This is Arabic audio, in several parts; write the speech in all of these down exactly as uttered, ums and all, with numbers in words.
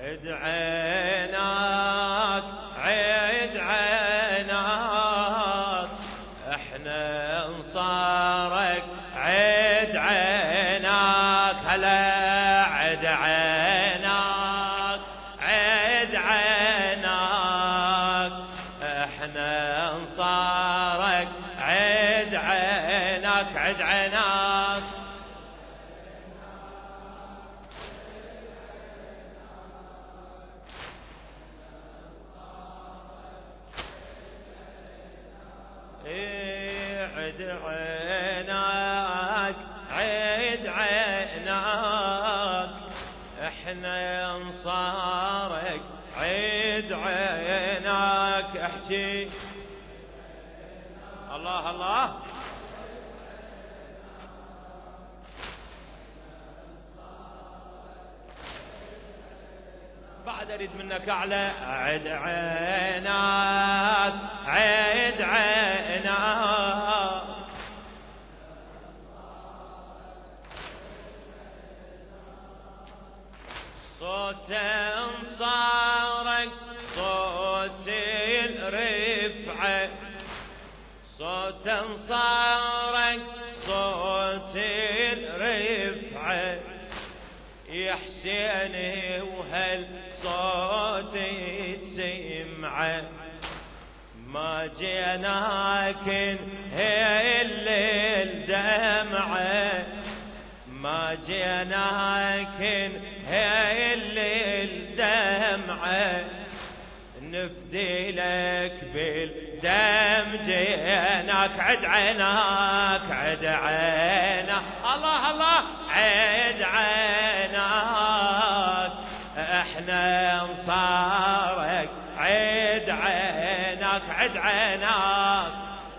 عد عيناك عد عيناك احنا انصارك عد عيناك هلا عد عيناك عد عيناك احنا انصارك عد عيناك عد عيناك عد عيناك عد عيناك احنا انصارك عد عيناك احكي الله الله بعد اريد منك اعلى عد عيناك عد عيناك صوت انصارك صوت الرفعه صوت انصارك صوت الرفعه يا حسين وهل صوت تسمعه ما جيناك هي الليل دمعه ما جيناك هي الليل دمعه نفدي لك بالدم جيناك عد عيناك عد عيناك الله الله عد عيناك احنا انصارك عد عيناك عد عيناك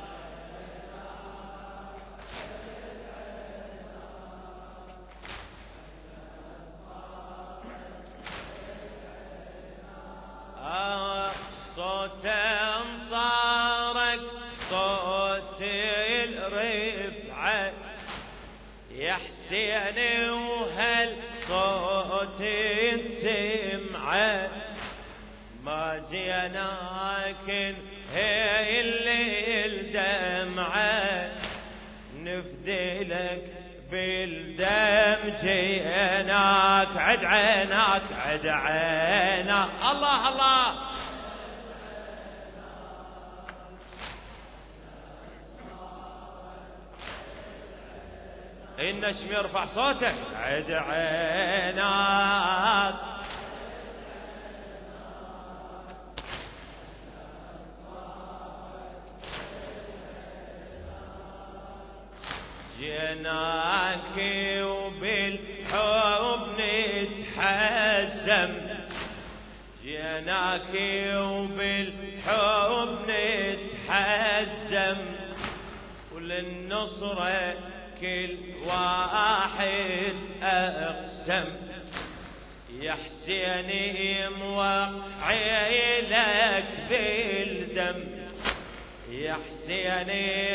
آه صوت انصارك صوت الرفعه يا حسين وهل صوت سمعه ما جيناك هي الليل دمعه نفدي لك بالدم جيناك عد عيناك عد عيناك الله الله النجم يرفع صوته عد عيناك جيناك وبالحب نتحزم جيناك وبالحب نتحزم وللنصرة كل واحد أقسم يا حسين موقعي لك بالدم يا حسين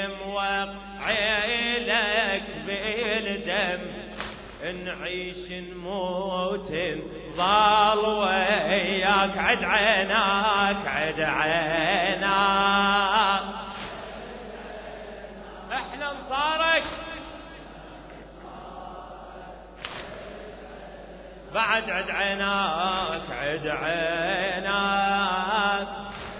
موقعي لك بالدم نعيش نموت نضل وياك عد عيناك عد عيناك احنا انصارك بعد عد عيناك عد عيناك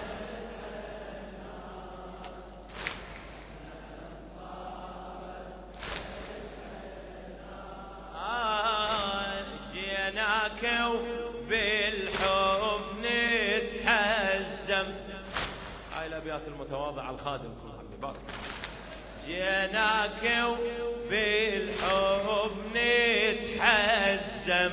آه جيناك وبالحب نتحزم هاي الابيات المتواضعه الخادم سمعني بارك جيناك وبالحب نتحزم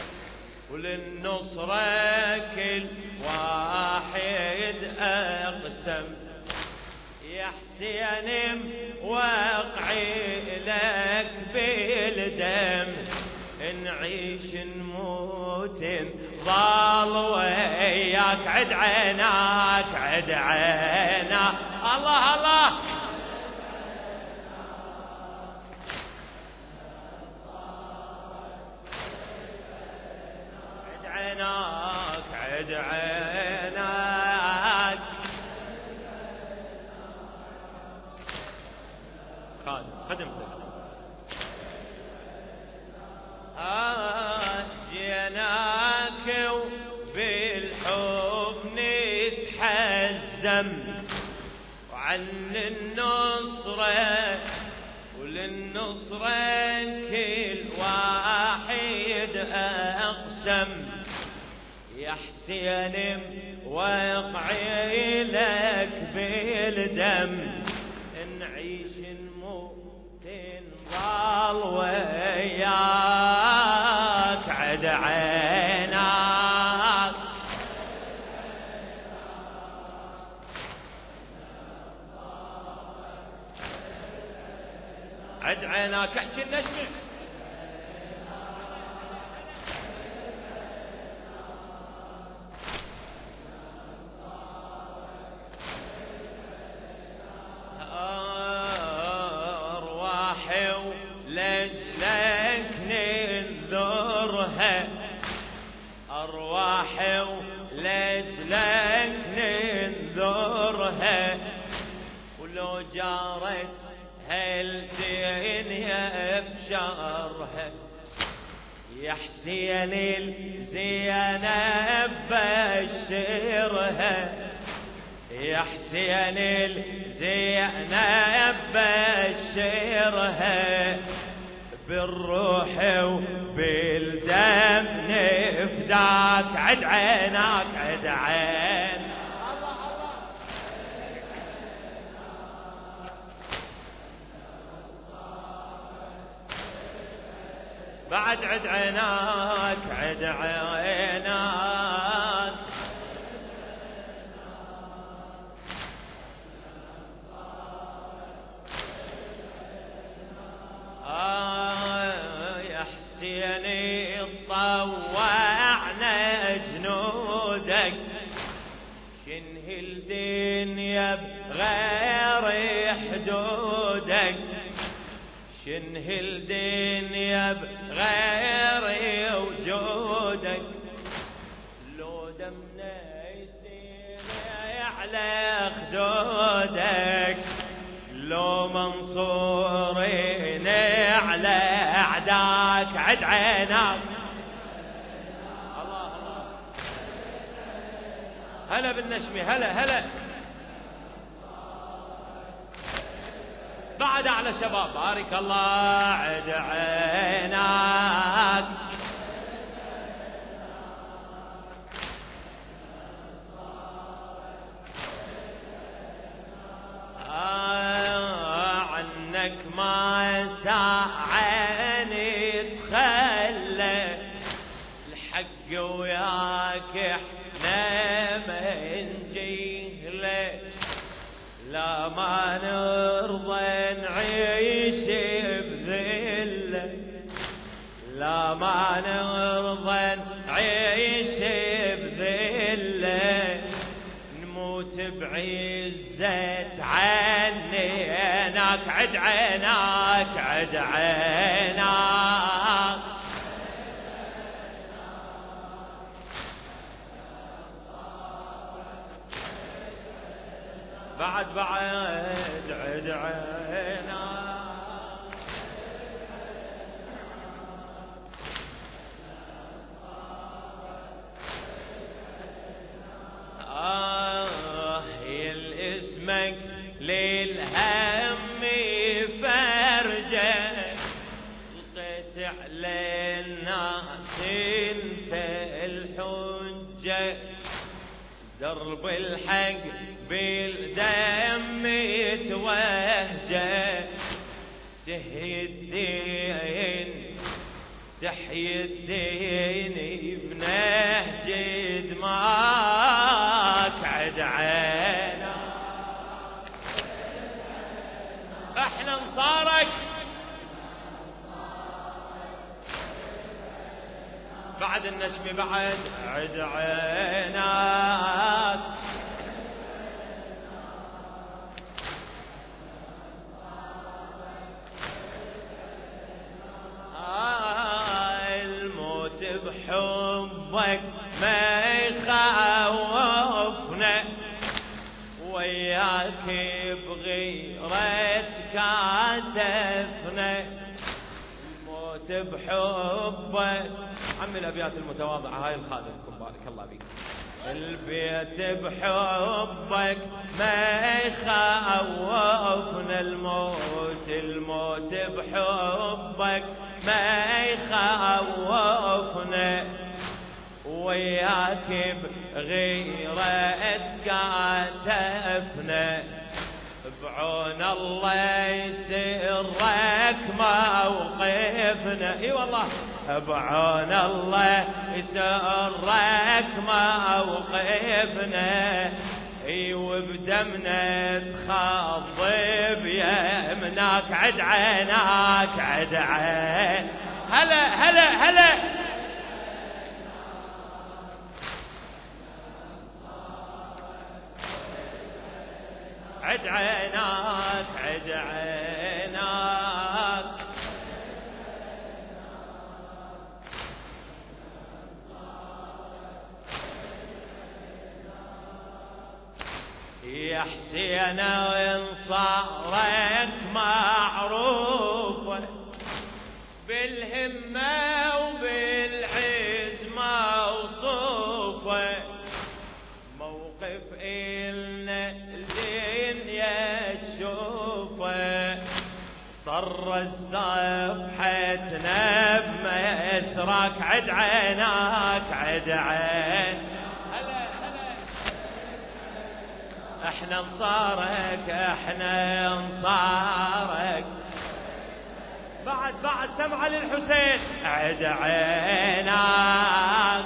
وللنصرة كل واحد أقسم يا حسين وقعي لك بالدم نعيش نموت نضل وياك عد عيناك عد عيناك الله الله عد عيناك عد عينك خدمتك جيناك وبالحب نتحزم وعن النصرة وللنصرة كل واحد أقسم يا حسين وقعي لك بالدم نعيش نموت نضل وياك عد عينك عد عينك احكي النسمة أرواحي ولجلك ننذرها أرواحي ولجلك ننذرها ولو جارت هالدنيا بشرها يا حسين الزينب بشرها يا حسين الزينب بشرها بالروح وبالدم نفداك عد عينك عد عين بعد عد عيناك عد عيناك آه يا حسيني طوعنا جنودك شنه الدنيا بغير حدودك شنه الدنيا بغير وجودك لو دمنا يسيل على خدودك لو منصورين على اعداك عد عينك الله الله هلا بالنشمي هلا هلا بعد على شباب بارك الله عد عينك آه عنك ما ساعني تخلى الحق وياك احنا ما نجيله لا ما نرضى نعيش بذله لا ما نرضى نعيش بذله نموت بعزة عنينك عد عينك عد عينك بعد بعد عد عينك آه يا اسمك للهم فرجة لقيت على الناس انت الحجة درب الحق بالدم توهجه تحيي الدين تحيي الدين بنهج دماك عد عينك احنا انصارك بعد النجم بعد عد عينك آه الموت بحبك ما يخاف بحبك. عمي الأبيات المتواضعة هاي الخادمكم بارك الله بيك. البيت بحبك ما يخوفنا الموت، الموت بحبك ما يخوفنا، وياك بغيرة تكاتفنا، بعون الله يسرك موقفنا. اي والله بعون الله يسرك موقفنا، اي وبدمنا تخضب يمناك، عد عيناك عد عين. هلا هلا هلا عد عيناك عد عيناك. يا حسين انصارك معروفة بالهمة وبالعز موصوفة، موقف إلنا الزين يا تشوفه، طر صفحتنا بمسرك، عد عيناك عد عين. هلا هلا احنا انصارك احنا انصارك، بعد بعد سمعة للحسين، عد عيناك.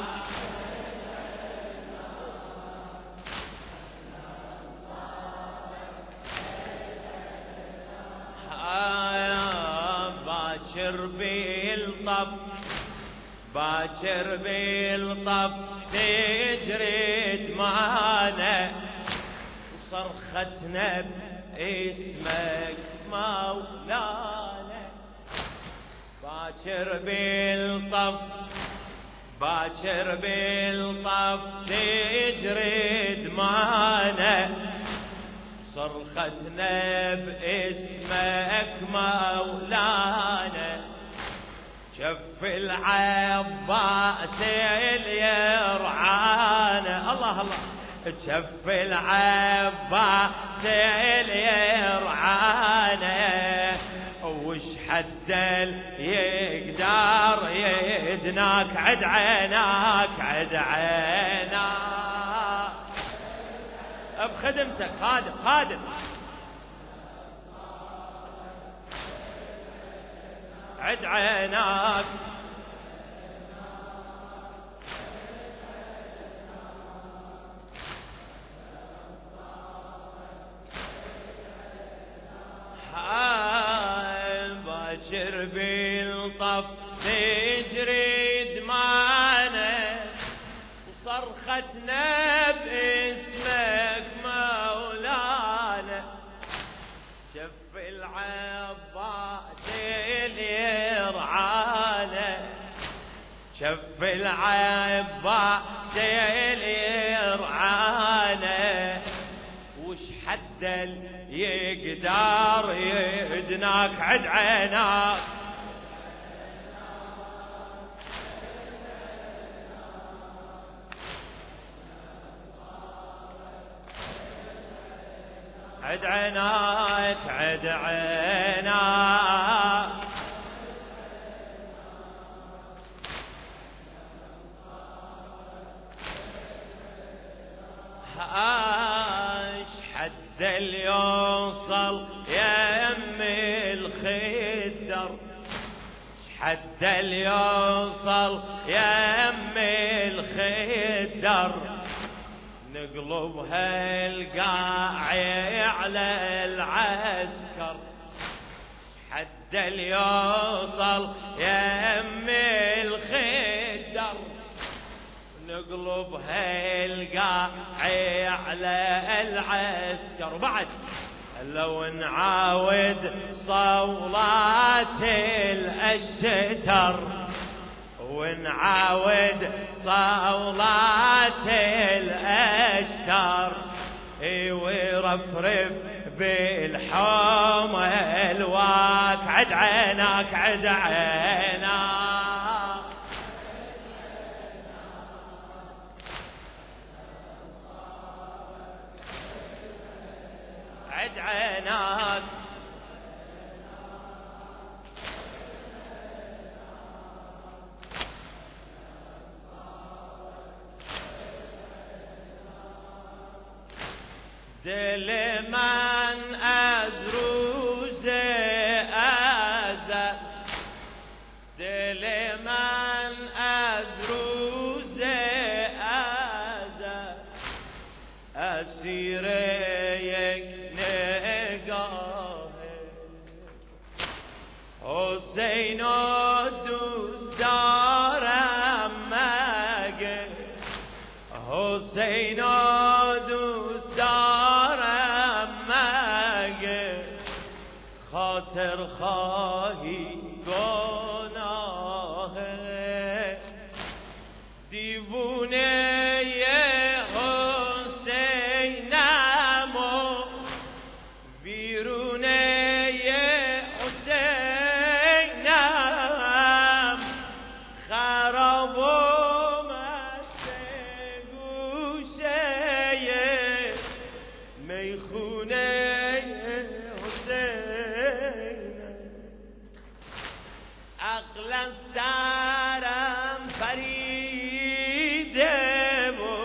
باكر بالطب باكر بالطب تجري دمانا، وصرختنا باسمك مولانا، باكر بالطب باكر بالطب تجري دمانا، صرختنا باسمك مولانا، شف العباس اللي يرعانا. الله الله شف العباس اللي يرعانا، وش حد يقدر يدناك، عد عيناك عد عيناك. بخدمتك خادم خادم، عد عيناك. باكر بالطف تجري دمانا، وصرختنا باسمك مولانا، شف العباس اللي يرعانا، شف العباس اللي يرعانا، وش حد يقدر يدناك، عد عيناك. عد عيناك عد عيناك. اش حد اللي يوصل يا يم الخدر، حد اللي يوصل يا يم الخدر، نقلبها القاعي على العسكر، حد اللي يوصل يا يم الخدر، نقلبها القاعي على العسكر. وبعد لو نعاود صولات الاشتر، ونعاود صولات الاشتر، ويرفرف بالحوم الواك، عد عيناك عد عيناك. بعد عيناك دل من از روز ازل دل من از روز ازل اسیر یک نگاه حسین و دوست دارم مگه حسین و دوست دارم مگه خاطر خواهی گناه دیوونه حسینم و بیرونه حسینم خراب و مست گوشه میخونه عقل از سرم پریده و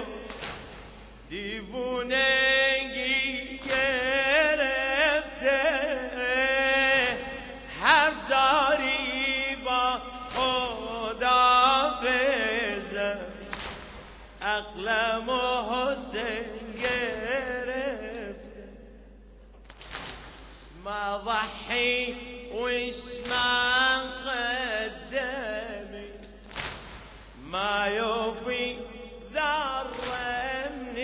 دیوونگی گرفته هر داری با خدا بزن عقلم و حسین گرفته ما ضحي وش ما قدمت ما يوفي ذرة من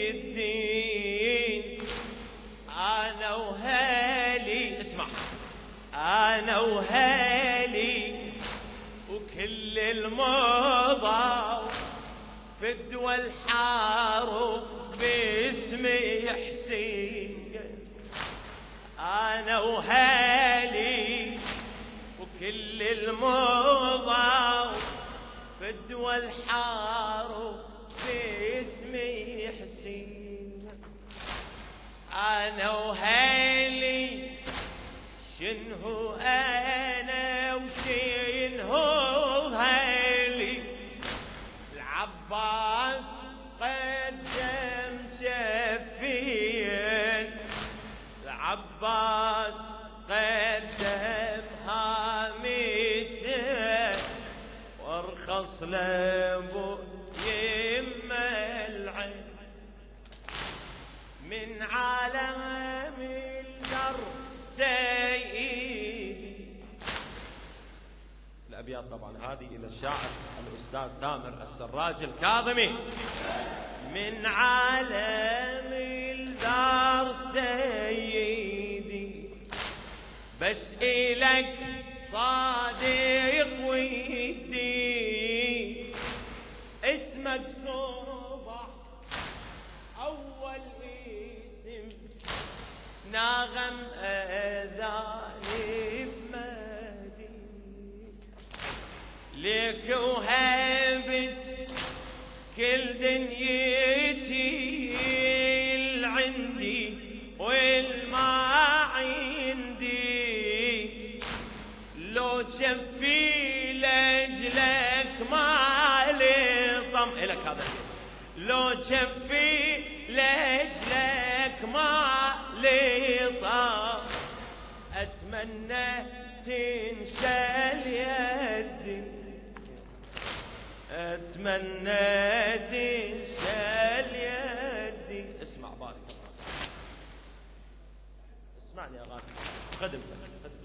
الدين أنا وهالي اسمع أنا وهالي وكل المضى في الدول حاروا باسمي حسين أنا وهالي وكل المضى في الدول حاروا باسمي حسين أنا وهالي شنهو أنا وشنهو هالي العباس قدم شفين العباس قدم هامته وارخص لابو يما العين من عالم الدر سيدي. الأبيات طبعا هذه إلى الشاعر الأستاذ تامر السراج الكاظمي. من عالم الدار سيدي بس إلك صادق ودي اسمك صبح أول اسم ناغم أذاني بمدي ليك وهبت كل دنيتي العندي والما عندي لو شفي لأجلك ما لي طم إلك هذا لو شفي لأجلك ما لي طم أتمنى تنسى اليد أتمنى تنسى اليد. اسمع بارك الله اسمعني يا غالي خدمتك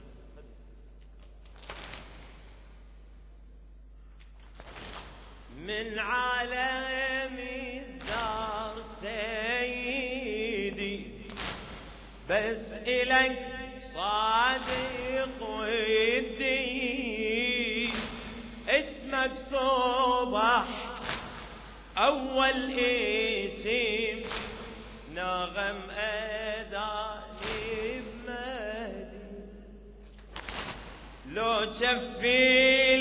من عالم الدار سيدي بس إلك صادق ودي اسمك صبح أول اسم نغم أذاني بمدي لو شفي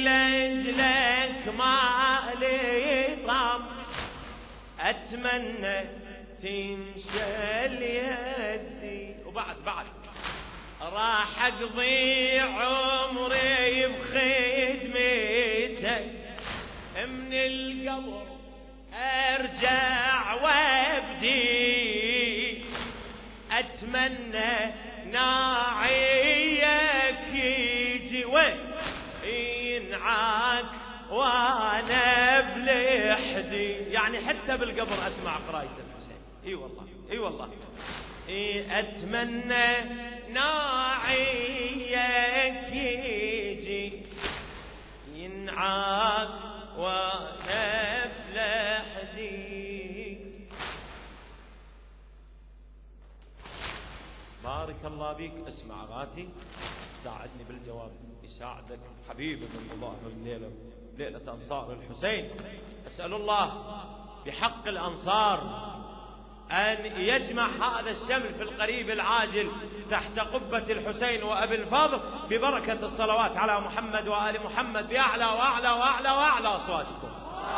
لأجلك ما لي طم أتمنى تنشل يدي وبعد بعد راح اقضي عمري بخدمتك من القبر ارجع وابدي اتمنى ناعيك يجي وين ينعاك وانا بلحدي. يعني حتى بالقبر اسمع قراية الحسين. اي والله اي والله إيه اتمنى ناعيك يجي ينعاك وانا بلحدي. بارك الله بيك. اسمع غاتي ساعدني بالجواب يساعدك حبيبي من الله الليلة ليلة أنصار الحسين. أسأل الله بحق الأنصار أن يجمع هذا الشمل في القريب العاجل تحت قبة الحسين وأبي الفضل ببركة الصلوات على محمد وآل محمد بأعلى وأعلى وأعلى وأعلى أصواتكم.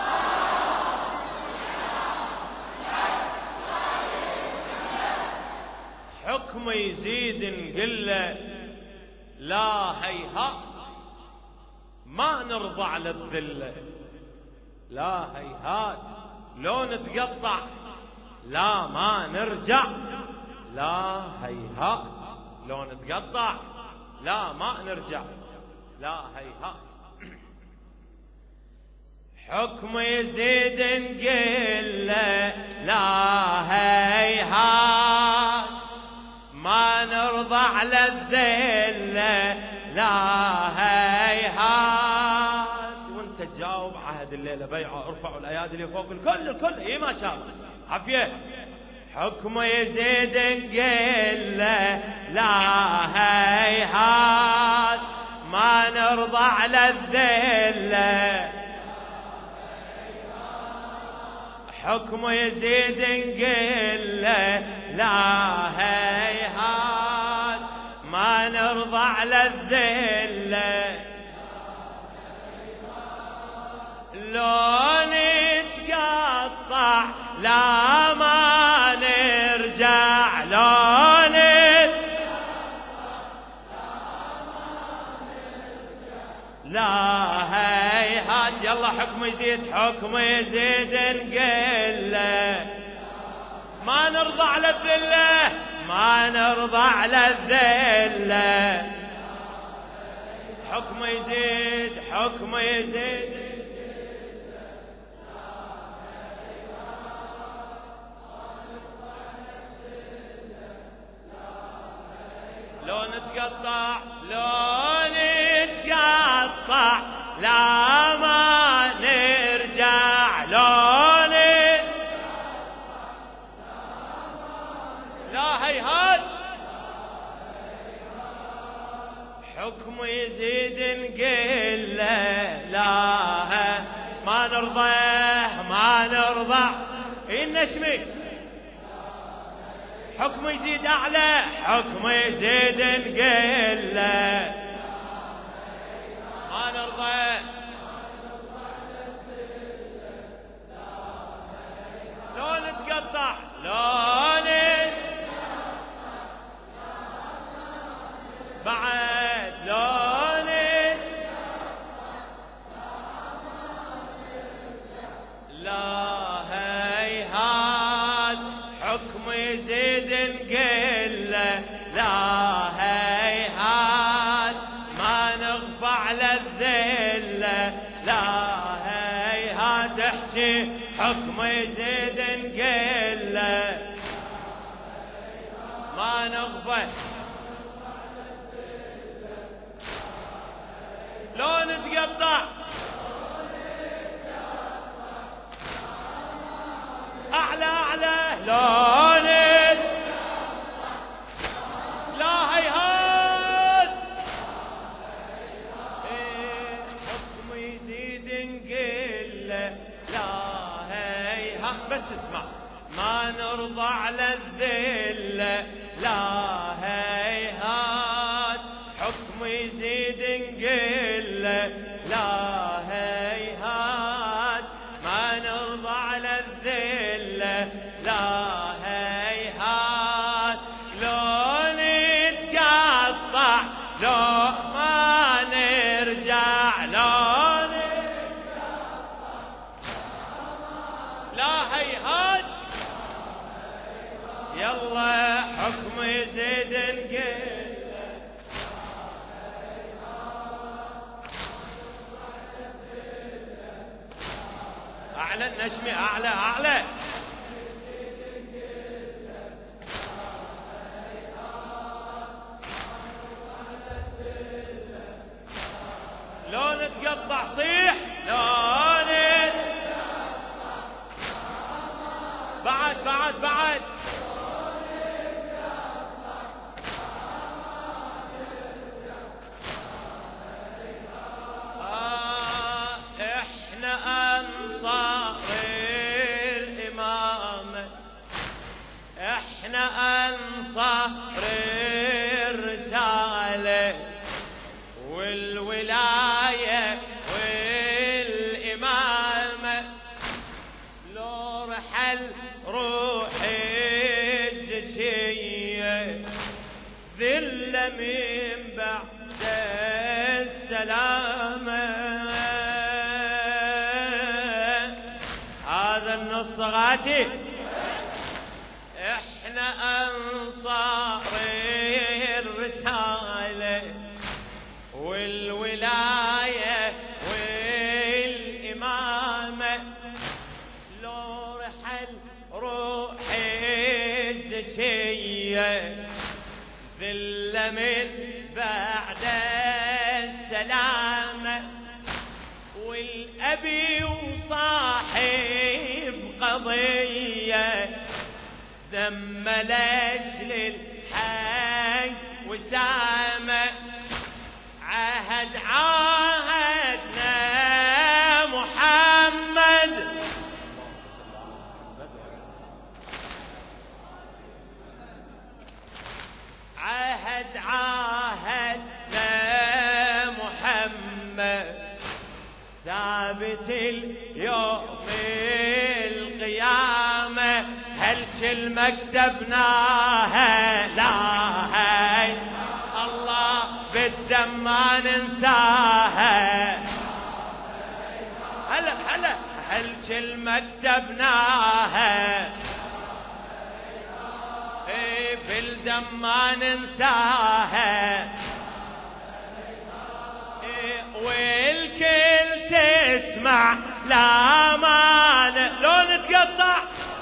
حكم يزيد نقله لا هيهات ما نرضى على الذلة. لا هيهات لو نتقطع لا ما نرجع. لا هيهات لو نتقطع لا ما نرجع. لا هيهات. حكم يزيد نقله لا هيهات ما نرضى على الذلة. لا هيهات. وانت تجاوب عهد الليلة بيعة ارفعوا الايادي اللي فوق الكل الكل. اي ما شاء الله عافية. حكم يزيد نقله لا هيهات ما نرضى على الذلة. حكم يزيد نقله لا هيهات ما نرضى على الذلة. لو نتقطع لا ما نرجع. لو نتقطع لا هيهات. يلا حكم يزيد حكم يزيد نقله ما نرضى على الذلة. ما نرضى على الذلة. حكم يزيد حكم يزيد لو نتقطع لو نتقطع لا ما نرجع. لو نتقطع لا هيهات. حكم يزيد نقله لا ما نرضى ما نرضى. النشمي حكم يزيد أعلى. حكم يزيد نقله ما نرضى. لو نتقطع لو نتقطع بعد لو نتقطع لا هيهات. حكم يزيد نقله لا هيهات ما نغفى على الذلة. لا هيهات احكي حكم يزيد نقله ما نغفى. لو نتقطع أعلى أعلى. لو نتقطع لا هيهات. إيه حكم يزيد نقله لا هيهات. بس اسمع ما نرضى على الذلة. لا هيهات حكم يزيد نقله لا هيهات ما نرضى على الذلة. لا هيهات لو نتقطع لو ما نرجع لو نتقطع لا هيهات يلا حكم يزيد نقل أعلى النجم أعلى أعلى لو نتقطع صيح لو نتقطع بعد بعد بعد آه احنا انصار الامامه احنا انصار الرساله والولايه والامامه لو رحل روحي الزكيه ذله من بعد السلامه هذا النص غادي احنا انصار الرساله والولايه والامامه لو رحل روحي الزكيه ذله من بعد السلامه والابي وصاحب قضيه ذم لاجل الحق وسامه عهد عاهدنا محمد عهد عاهدنا محمد ثابت اليوم القيامة هل كلمة كتبناها لا هاي الله بالدم ما ننساها هلا هلا هل كلمة كتبناها ايه بالدم ما ننساها ايه والكل تسمع لا مانع لو نتقطع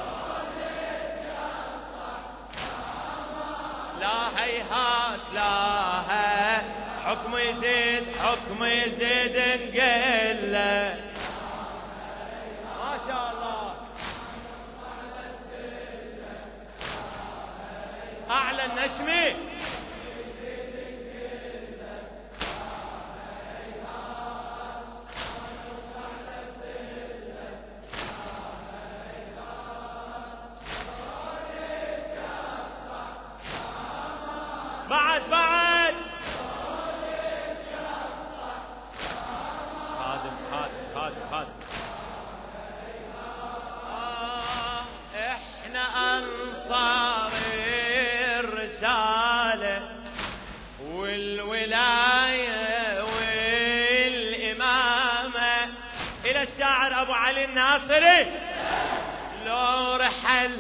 لا هيهات لا هي حكم يزيد حكم يزيد نقله ما شاء الله أعلى النجم بعد بعد خادم خادم خادم خادم آه احنا انصار الرسالة والولاية والإمامة إلى الشاعر أبو علي الناصري لو رحل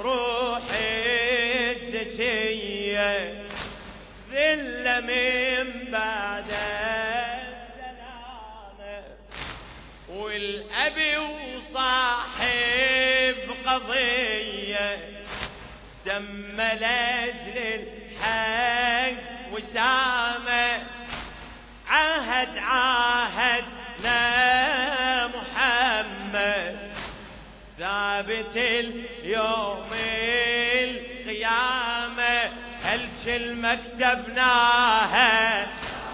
روحي الزكية ذلة من بعد السلامة والأبي وصاحب قضية دم لأجل الحق وسامة عهد عاهدنا محمد ثابت اليوم القيامة هل كلمة كتبناها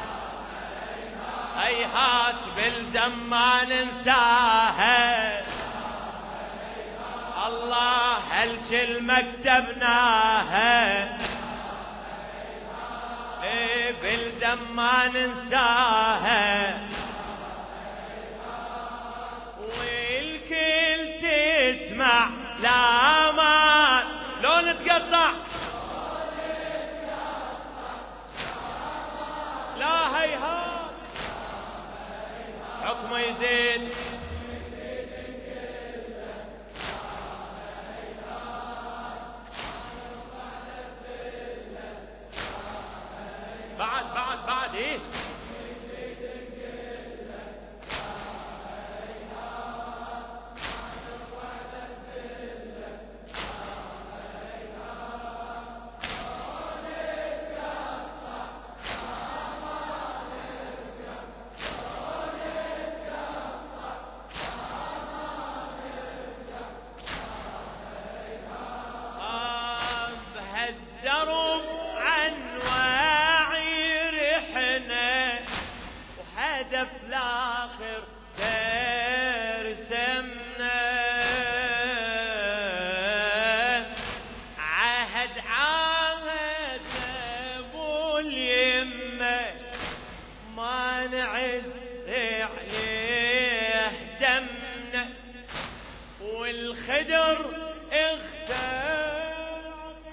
هيهات بالدم ما ننساها الله هل كلمة كتبناها ايه بالدم ما ننساها والكل تسمع لا هدف الآخر ترسمنا، عهد عهد أبو اليمة ما نعز عليه دمنا، والخدر اغتال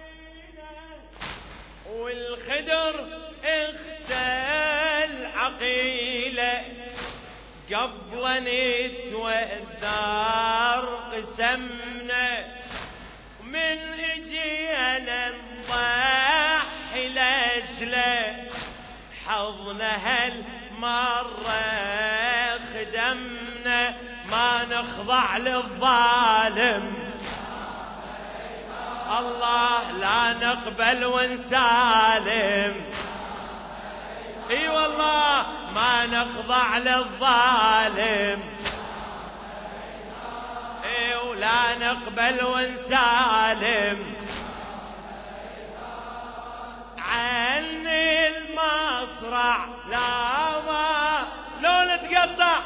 والخدر اغتال عقيله، قبل نتوذر قسمنا، من اجينا نضحي لاجله حظنا هالمره خدمنا، ما نخضع للظالم الله لا نقبل ونسالم، اي والله ما نخضع للظالم، اي ولا نقبل ونسالم، عن المصرع لا ما لو نتقطع،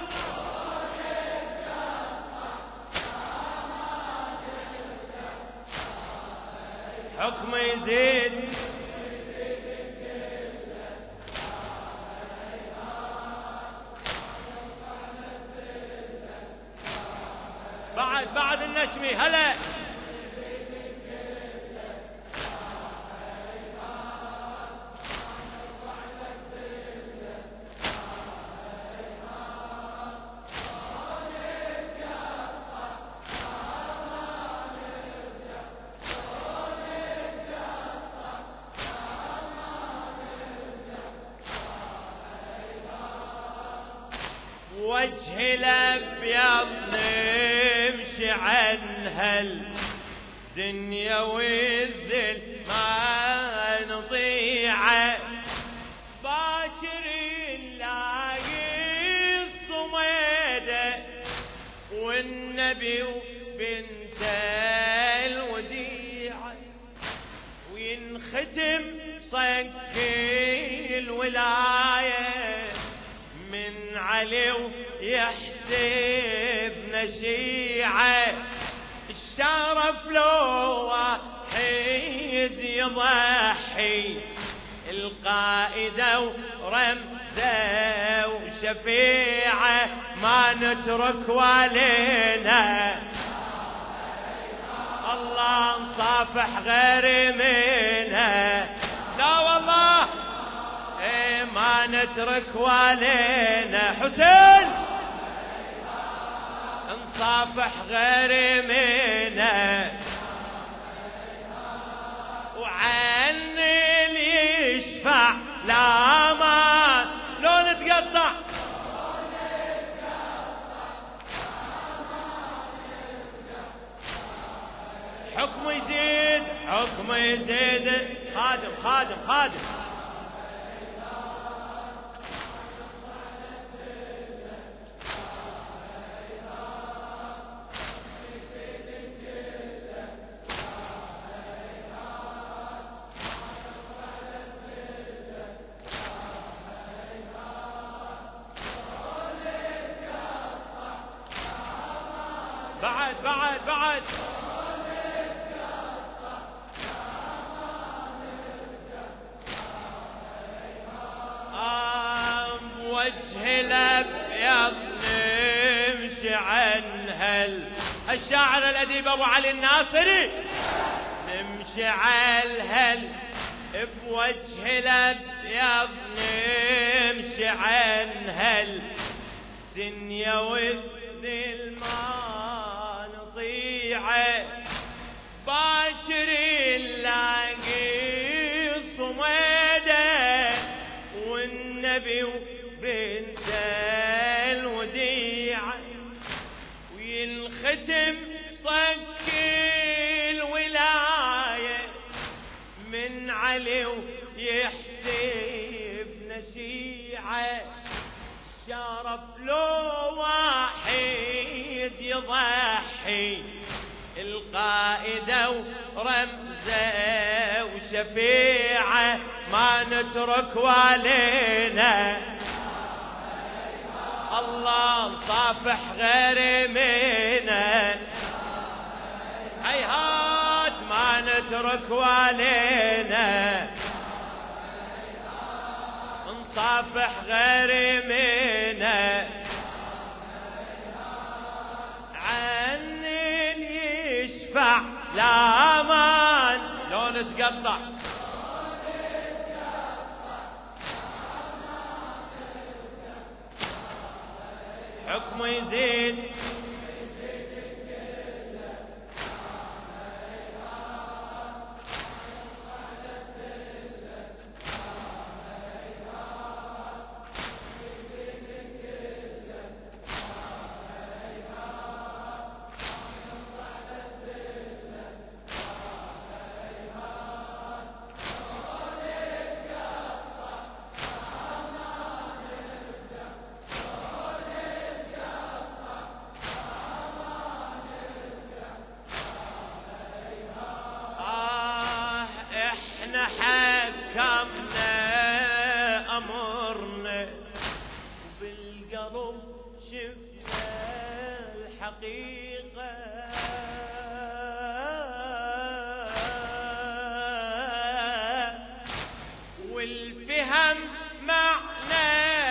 حكم يزيد بعد بعد النشمي هلا وجه الابيض نمشي عن هالدنيا والذل ما نطيعه، باكر نلاقي الصميده والنبي وبنت الوديعه، وينختم صك الولايه من علي ويحسبنا شيعه، الشرف لو واحد يضحي القائده ورمزه وشفيعه، ما نترك والينا الله نصافح غير منه، لا والله ايه ما نترك والينا حسين نصافح غير منه، وعن اللي يشفع لا ما لو نتقطع، حكم يزيد حكم يزيد خادم خادم خادم بعد بعد بعد آم وجه الابيض نمشي عن هال الشاعر الاديب ابو علي الناصري، نمشي على هال بوجه الابيض نمشي عن هال دنيا والذل ما نطيعه، باكر نلاقي صميده والنبي وبنت الوديعه، وينختم صك الولايه من علي ويحسبنا شيعه، شرف لو واحد يضحي القائده ورمزه وشفيعه، ما نترك والينا الله نصافح غير منه، هيهات ما نترك والينا، نصافح غير منه، عن يشفع لا مان لو نتقطع، حكمه يزيد حكمنا أمرنا وبالقلب شفنا الحقيقة، والفهم معنى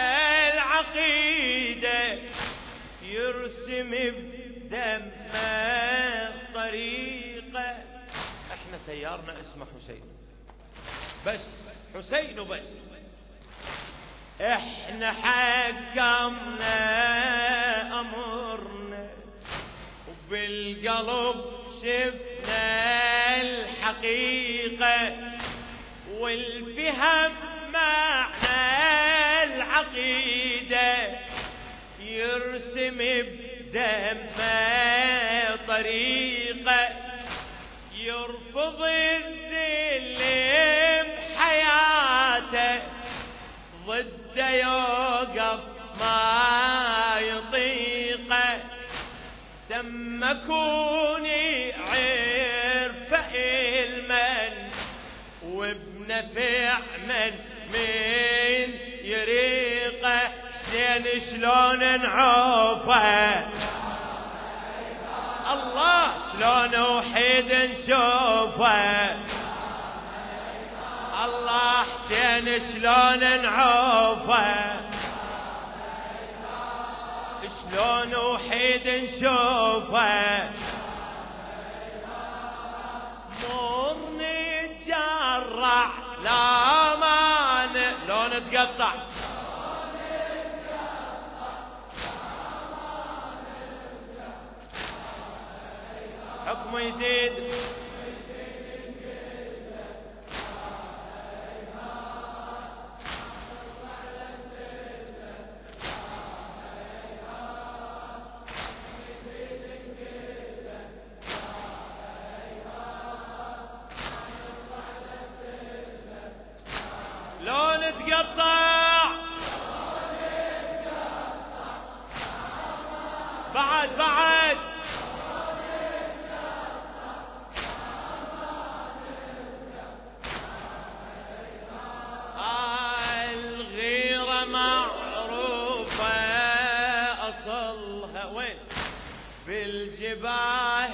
العقيدة يرسم بدمه طريقة. احنا تيارنا اسمه حسين، بس حسين وبس. احنا حكمنا امرنا وبالقلب شفنا الحقيقة، والفهم معنى العقيدة يرسم بدمه طريقة، يرفض الذل بحياته ضده يوقف ما يطيقه، دم كوني عرف المن وبنفع من من يريقه، شلون شلون نعوفه الله، شلون وحيد نشوفه الله، حسين شلون نعوفه، شلون وحيد نشوفه، مر نتجرع لا مانع لو نتقطع، حكمه يزيد لو نتقطع، بعد بعد الغيرة معروفة أصلها وين بالجباه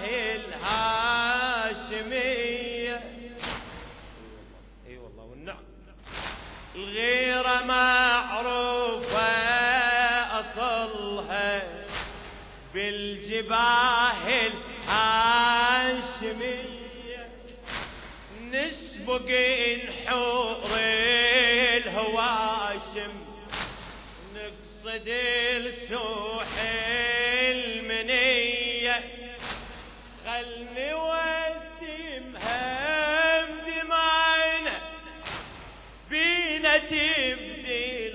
الهاشمية، اي والله والنعم، الغيرة معروفة أصلها بالجباه الهاشمية، نسبق نحور الهواشم نقصد السوح المنية، خلني وسمها بدمعنا بينا تبدي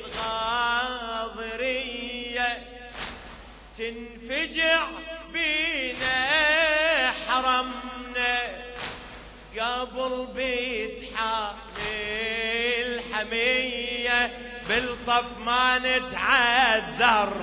الغاضرية، تنفجع بينا حرمنا قبل بيت حامل الحمية، بالطف ما نتعذر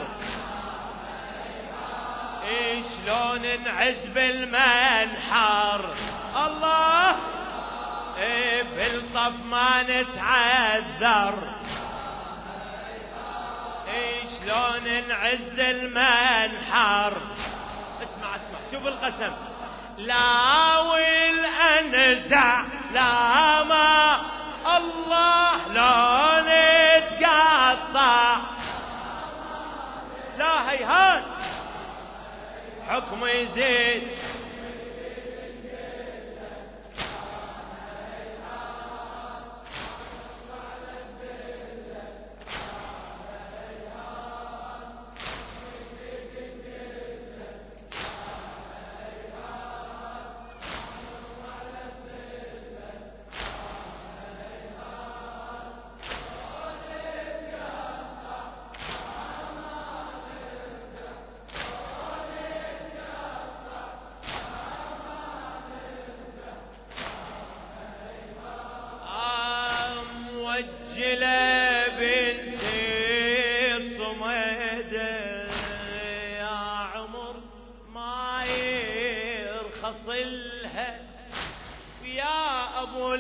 شلون نعز بالمنحر الله، ايه بالطف ما نتعذر لون نعز المنحر. اسمع اسمع شوف القسم. لا والأنزع لا ما الله لو نتقطع لا هيهان حكم يزيد. موجلة بنتي الصمد يا عمر ما يرخص لها يا ابو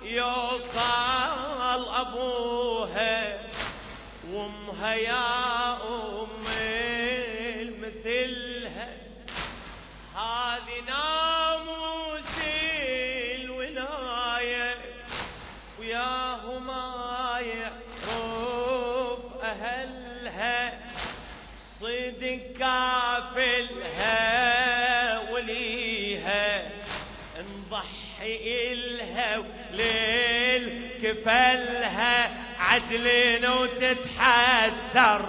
اليوصل ابوها وامها يا ام المثلها. هذه ناموس الولايه وياهما يعرف أهلها صدق كافلها وليها نضحي إلها وليل كفلها عدل وتتحسر.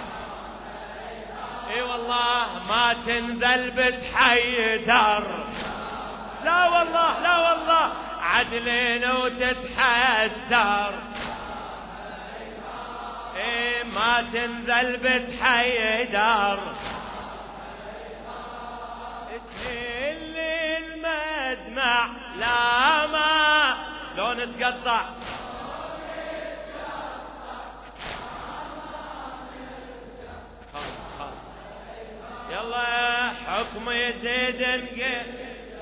اي والله ما تنزل بتحيدر لا والله لا والله عدل وتتحسر. ايه ما تنزل بتحيدر تهل المدمع لا ما لو نتقطع يلا حكم يزيد نقل.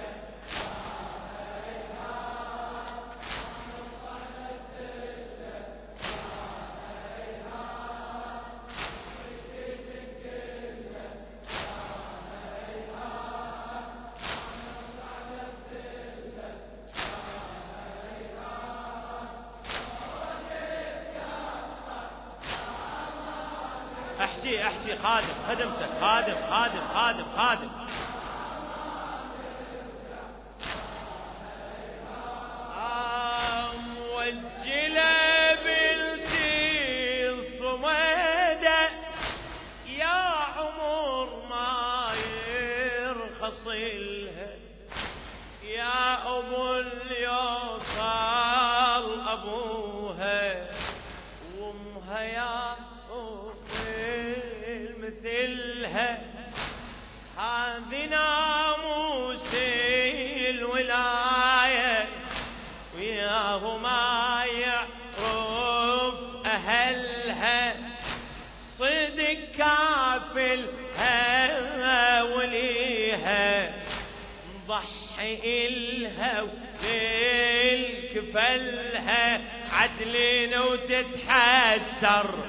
احشي احشي خادم خدمتك خادم خادم خادم خادم. موجلة بنتي الصمدة يا عمر ما يرخص لها يا ابو اليوصل ابوها وامها يا ام مثلها. هذه ناموس الولايه وياه ما يعرف اهلها صدق كافلها وليها نضحي إلها وليل كفلها عدل وتتحسر.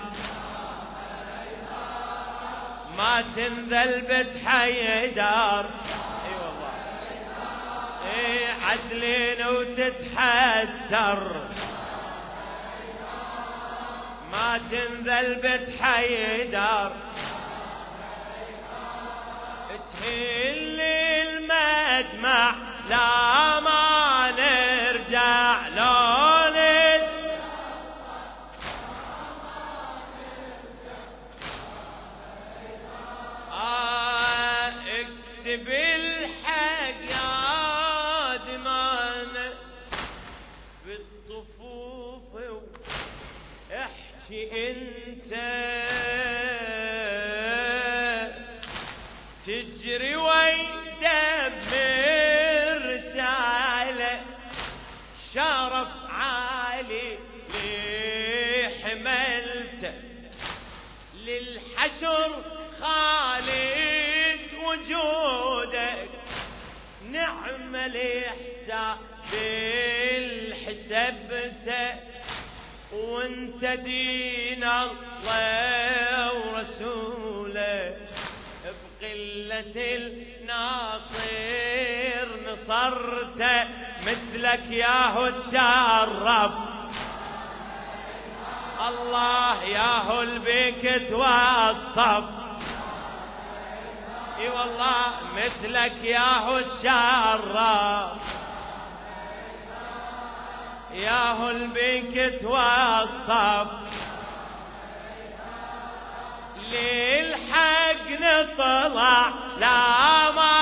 ما تنذل بتحيدر اي والله اي عدل وتتحسر. ما تنذل بتحيدر تهل المدمع لا ما نرجع لون آه اكتب الحق يا دمانه بالطفوف احكي انت تجري ويدم رسالة شرف عالي لحملته للحشر خالد وجودك نعم الإحسان بالحسبته وانت دين الله ورسوله بقلة الناصر نصرته مثلك ياهو تشرف الله ياهو البيك توصف اي والله مثلك ياهو تشرف ياهو البيك توصف للحق نطلع لا ما